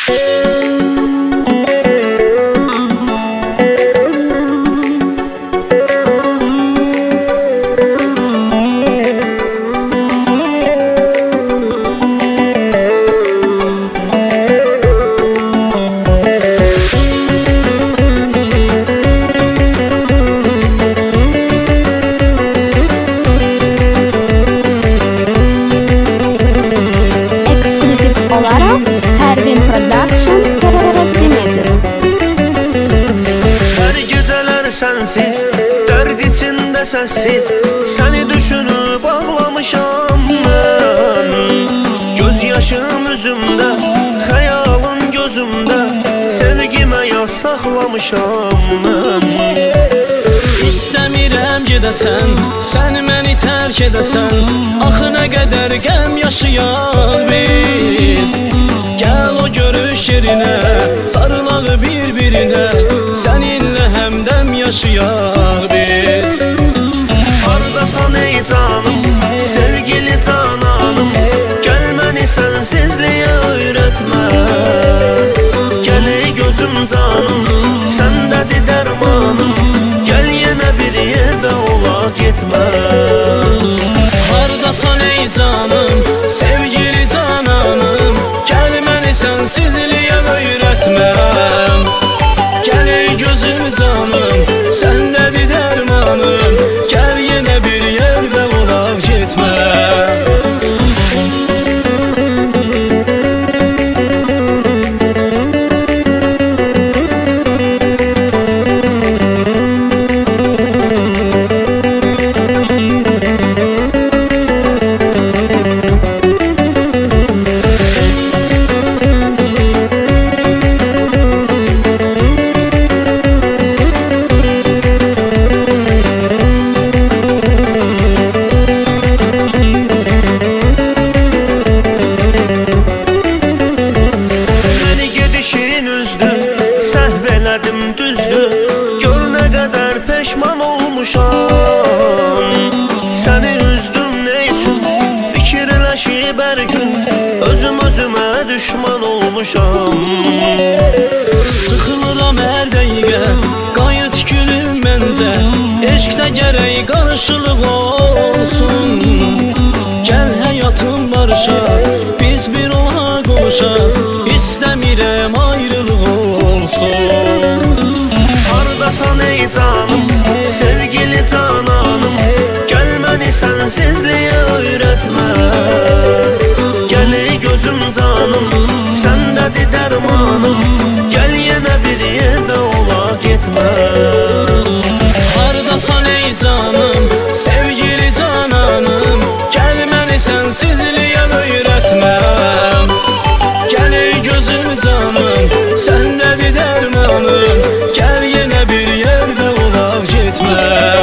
Sensiz, derd içinde sessiz, seni düşünüp ağlamışam ben. Göz yaşım üzümde, hayalın gözümde, sevgime yaz saxlamışam ben. İstəmirəm gedəsən, sən məni tərk edəsən, axı nə qədər qəm yaşayaq biz. Gəl o görüş yerinə, sarılaq bir-birinə, səninlə həmdəm yaşayaq biz. Hardasan ey canım, sevgili cananım, gəl məni sənsizliyə öyrətmə. Gəl ey gözüm canım, səndədir dərmanım, gəl yenə bir yerdə olaq getmə. Hardasan ey canım, sevgili cananım, gəl məni sənsizliyə öyrətmə. Gəl ey gözüm canım, səndədir dərmanım, gəl yenə bir yerdə olaq getmə. Səhv elədim düzdür, gör nə qədər peşman olmuşam. Səni üzdüm nə üçün, fikirləşib hər gün, özümə düşman olmuşam. Sıxılıram hər dəqiqə, qayıt gülüm məncə, eşqdə gərək qarşılıq olsun. Gəl həyatım barışaq, biz bir olaq oluşaq, istəmirəm ayrılıq olsun. Hardasan ey canım, sevgili cananım, gəl məni sənsizliyə öyrətmə. Gəl ey gözüm canım, səndədir dərmanım, gəl yenə bir yerdə olaq getmə. Hardasan ey canım, sevgili cananım, gəl məni sənsizliyə öyrətmə. Gəl ey gözüm canım, səndədir dərmanım, gəl yenə bir yerdə olaq getmə.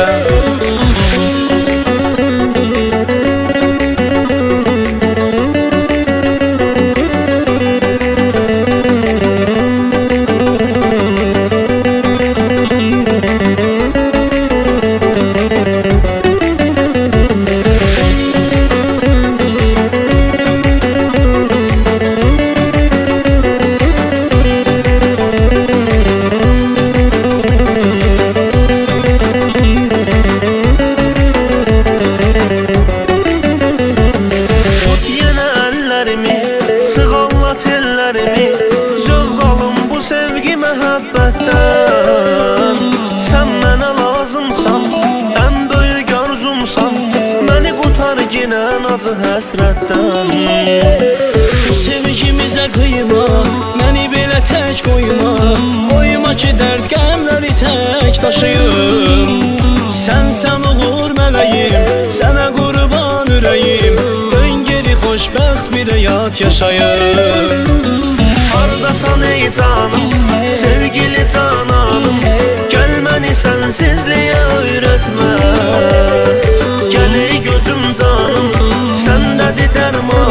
Sığallat ellərimi, zövq alım bu sevgi məhəbbətdən. Sən mənə lazımsan, ən böyük arzumsan, məni qutar ginən acı həsrətdən. Bu sevgimizə qıyma, məni belə tək qoyma, qoyma ki dərd qəmləri tək daşıyım. Sənsən uğur mələyim, sənə qurban ürəyim, xoşbəxt bir həyat yaşayır. Hardasan ey canım, sevgili cananım, gəl məni sənsizliyə öyrətmə. Gəl ey gözüm canım, səndədir dərman.